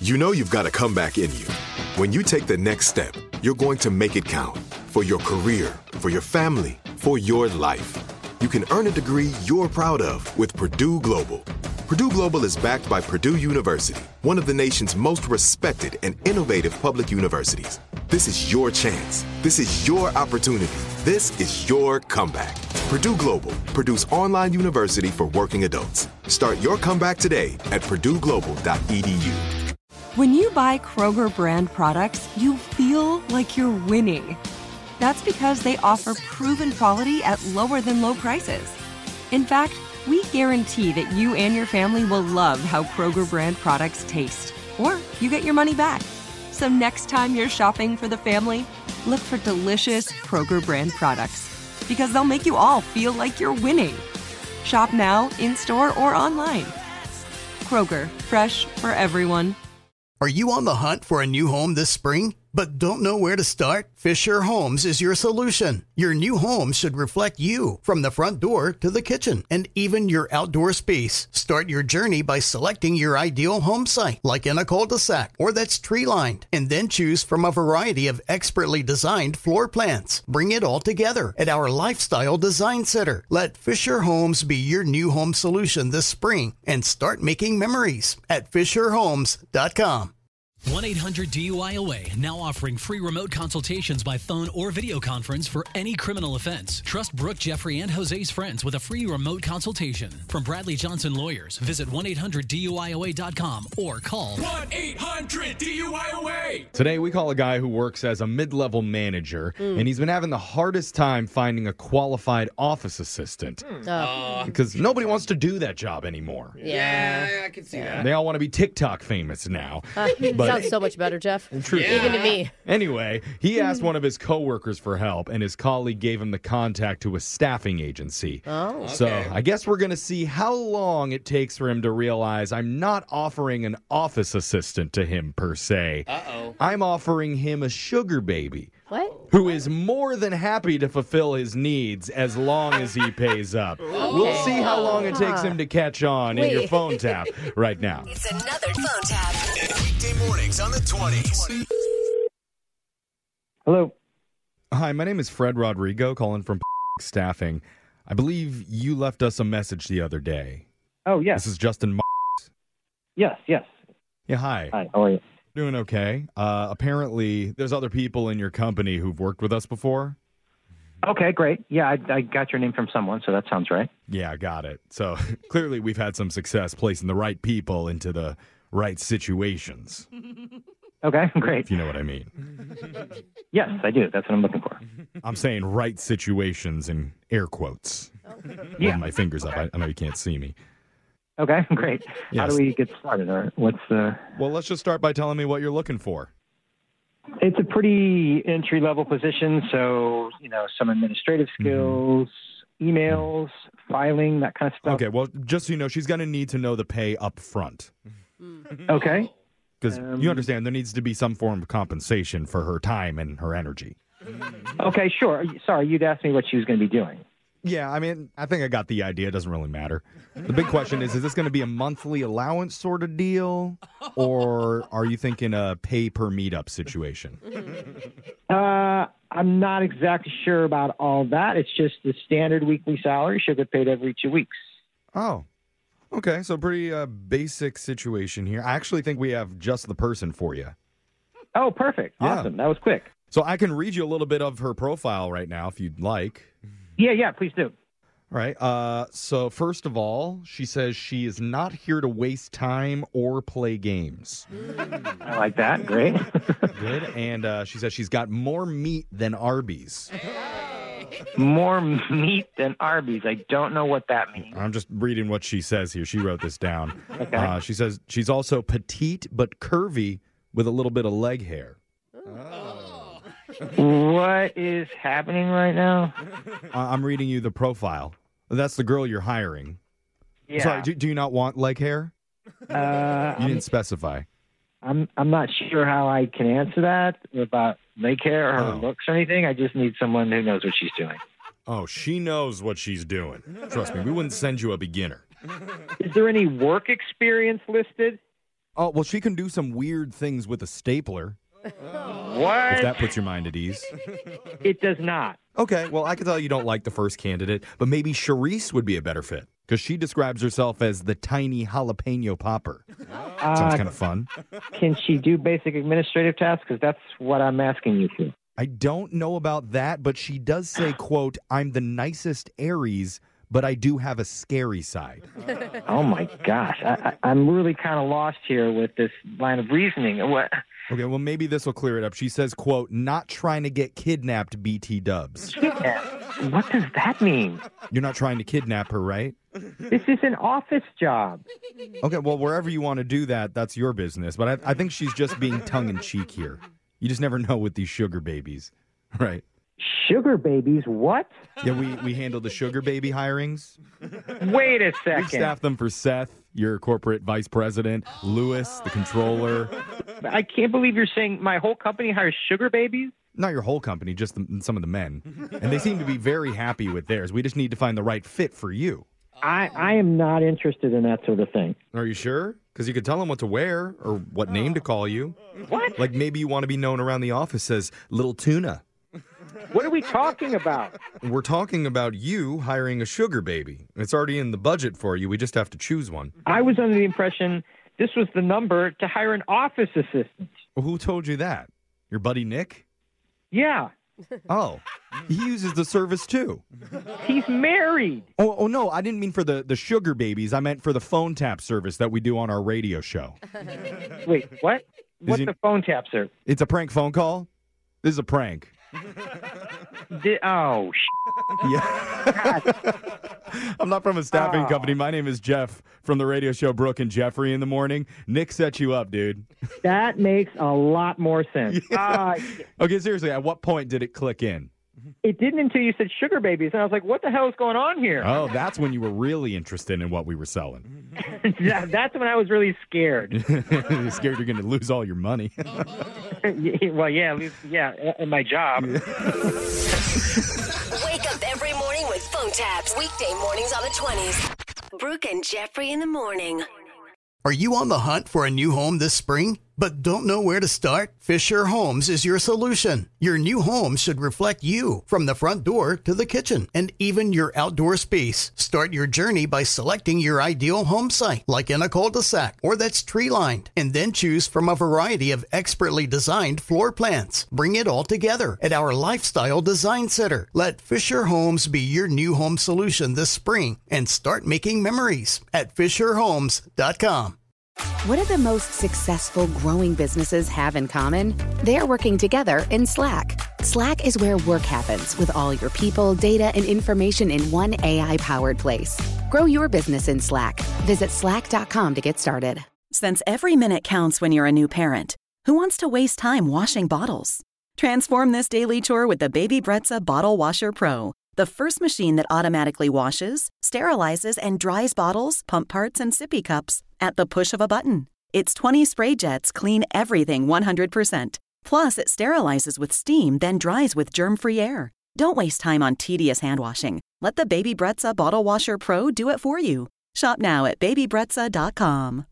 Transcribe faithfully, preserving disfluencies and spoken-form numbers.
You know you've got a comeback in you. When you take the next step, you're going to make it count for your career, for your family, for your life. You can earn a degree you're proud of with Purdue Global. Purdue Global is backed by Purdue University, one of the nation's most respected and innovative public universities. This is your chance. This is your opportunity. This is your comeback. Purdue Global, Purdue's online university for working adults. Start your comeback today at purdue global dot e d u. When you buy Kroger brand products, you feel like you're winning. That's because they offer proven quality at lower than low prices. In fact, we guarantee that you and your family will love how Kroger brand products taste, or you get your money back. So next time you're shopping for the family, look for delicious Kroger brand products, because they'll make you all feel like you're winning. Shop now, in-store, or online. Kroger, fresh for everyone. Are you on the hunt for a new home this spring, but don't know where to start? Fisher Homes is your solution. Your new home should reflect you, from the front door to the kitchen, and even your outdoor space. Start your journey by selecting your ideal home site, like in a cul-de-sac or that's tree-lined, and then choose from a variety of expertly designed floor plans. Bring it all together at our Lifestyle Design Center. Let Fisher Homes be your new home solution this spring, and start making memories at fisher homes dot com. one eight hundred D U I A W A, now offering free remote consultations by phone or video conference for any criminal offense. Trust Brooke, Jeffrey, and Jose's friends with a free remote consultation. From Bradley Johnson Lawyers, visit one eight hundred D U I A W A dot com or call one eight hundred D U I A W A. Today, we call a guy who works as a mid-level manager, mm. and he's been having the hardest time finding a qualified office assistant. Mm. Uh, because nobody wants to do that job anymore. Yeah, yeah I can see yeah. that. They all want to be TikTok famous now. Uh, but sounds so much better, Jeff. True. Yeah. Even to me. Anyway, he asked one of his coworkers for help, and his colleague gave him the contact to a staffing agency. Oh. Okay. So I guess we're going to see how long it takes for him to realize I'm not offering an office assistant to him, per se. Uh-oh. I'm offering him a sugar baby. What? Who is more than happy to fulfill his needs as long as he pays up. Okay. We'll see how long it takes him to catch on Wait. in your phone tap right now. It's another phone tap. Weekday mornings on the twenties. Hello. Hi, my name is Fred Rodrigo, calling from Staffing. I believe you left us a message the other day. Oh, yes. This is Justin. Yes, yes. Yeah, hi. Hi, how are you? Doing okay. Uh, apparently, there's other people in your company who've worked with us before. Okay, great. Yeah, I, I got your name from someone, so that sounds right. Yeah, I got it. So clearly we've had some success placing the right people into the right situations. Okay, great. If you know what I mean. Yes, I do. That's what I'm looking for. I'm saying right situations in air quotes. Oh. Yeah. Holding my fingers up. I, I know you can't see me. Okay, great. Yes. How do we get started? Or what's the? Well, let's just start by telling me what you're looking for. It's a pretty entry-level position, so, you know, some administrative skills, mm-hmm. emails, filing, that kind of stuff. Okay, well, just so you know, she's going to need to know the pay up front. Okay. Because um, you understand there needs to be some form of compensation for her time and her energy. Okay, sure. Sorry, you'd asked me what she was going to be doing. Yeah, I mean, I think I got the idea. It doesn't really matter. The big question is, is this going to be a monthly allowance sort of deal? Or are you thinking a pay per meetup situation? Uh, I'm not exactly sure about all that. It's just the standard weekly salary. She'll get paid every two weeks. Oh, okay. So pretty uh, basic situation here. I actually think we have just the person for you. Oh, perfect. Yeah. Awesome. That was quick. So I can read you a little bit of her profile right now if you'd like. Yeah, yeah, please do. All right. Uh, so first of all, she says she is not here to waste time or play games. I like that. Great. Good. And uh, she says she's got more meat than Arby's. More meat than Arby's. I don't know what that means. I'm just reading what she says here. She wrote this down. Okay. Uh, she says she's also petite but curvy with a little bit of leg hair. Oh. What is happening right now? I'm reading you the profile. That's the girl you're hiring. Yeah. Sorry, do, do you not want leg hair? Uh, you didn't specify. I'm I'm not sure how I can answer that about leg hair or her Oh. looks or anything. I just need someone who knows what she's doing. Oh, she knows what she's doing. Trust me, we wouldn't send you a beginner. Is there any work experience listed? Oh, well, she can do some weird things with a stapler. What? If that puts your mind at ease. It does not. Okay, well, I can tell you don't like the first candidate, but maybe Charisse would be a better fit because she describes herself as the tiny jalapeno popper. Uh, Sounds kind of fun. Can she do basic administrative tasks? Because that's what I'm asking you for. I don't know about that, but she does say, quote, I'm the nicest Aries, but I do have a scary side. Oh, my gosh. I, I, I'm really kind of lost here with this line of reasoning. What? Okay, well, maybe this will clear it up. She says, quote, not trying to get kidnapped, B T dubs. What does that mean? You're not trying to kidnap her, right? This is an office job. Okay, well, wherever you want to do that, that's your business. But I, I think she's just being tongue-in-cheek here. You just never know with these sugar babies, right? Sugar babies? What? Yeah, we, we handle the sugar baby hirings. Wait a We second. staff them for Seth, your corporate vice president, Lewis, the controller. I can't believe you're saying my whole company hires sugar babies? Not your whole company, just the, some of the men. And they seem to be very happy with theirs. We just need to find the right fit for you. I, I am not interested in that sort of thing. Are you sure? Because you could tell them what to wear or what name to call you. What? Like maybe you want to be known around the office as Little Tuna. What are we talking about? We're talking about you hiring a sugar baby. It's already in the budget for you. We just have to choose one. I was under the impression this was the number to hire an office assistant. Well, who told you that? Your buddy Nick? Yeah. Oh, he uses the service too. He's married. Oh, oh no, I didn't mean for the, the sugar babies. I meant for the phone tap service that we do on our radio show. Wait, what? What's he- the phone tap, sir? It's a prank phone call? This is a prank. Di- oh, sh- Yeah. I'm not from a staffing Oh. company. My name is Jeff from the radio show Brooke and Jeffrey in the morning. Nick set you up, dude. that makes a lot more sense. Uh, Okay, seriously, at what point did it click in? it didn't until you said sugar babies, and I was like, what the hell is going on here? Oh, that's when you were really interested in what we were selling. Yeah, that's when I was really scared. You're scared you're going to lose all your money. Well, yeah, at least, yeah, in my job. Wake up every morning with phone taps. Weekday mornings on the twenties. Brooke and Jeffrey in the morning. Are you on the hunt for a new home this spring, but don't know where to start? Fisher Homes is your solution. Your new home should reflect you from the front door to the kitchen and even your outdoor space. Start your journey by selecting your ideal home site, like in a cul-de-sac or that's tree-lined, and then choose from a variety of expertly designed floor plans. Bring it all together at our Lifestyle Design Center. Let Fisher Homes be your new home solution this spring and start making memories at fisher homes dot com. What do the most successful growing businesses have in common? They're working together in Slack. Slack is where work happens with all your people, data, and information in one A I-powered place. Grow your business in Slack. Visit slack dot com to get started. Since every minute counts when you're a new parent, who wants to waste time washing bottles? Transform this daily chore with the Baby Brezza Bottle Washer Pro, the first machine that automatically washes, sterilizes, and dries bottles, pump parts, and sippy cups at the push of a button. Its twenty spray jets clean everything one hundred percent. Plus, it sterilizes with steam, then dries with germ-free air. Don't waste time on tedious hand washing. Let the Baby Brezza Bottle Washer Pro do it for you. Shop now at baby brezza dot com.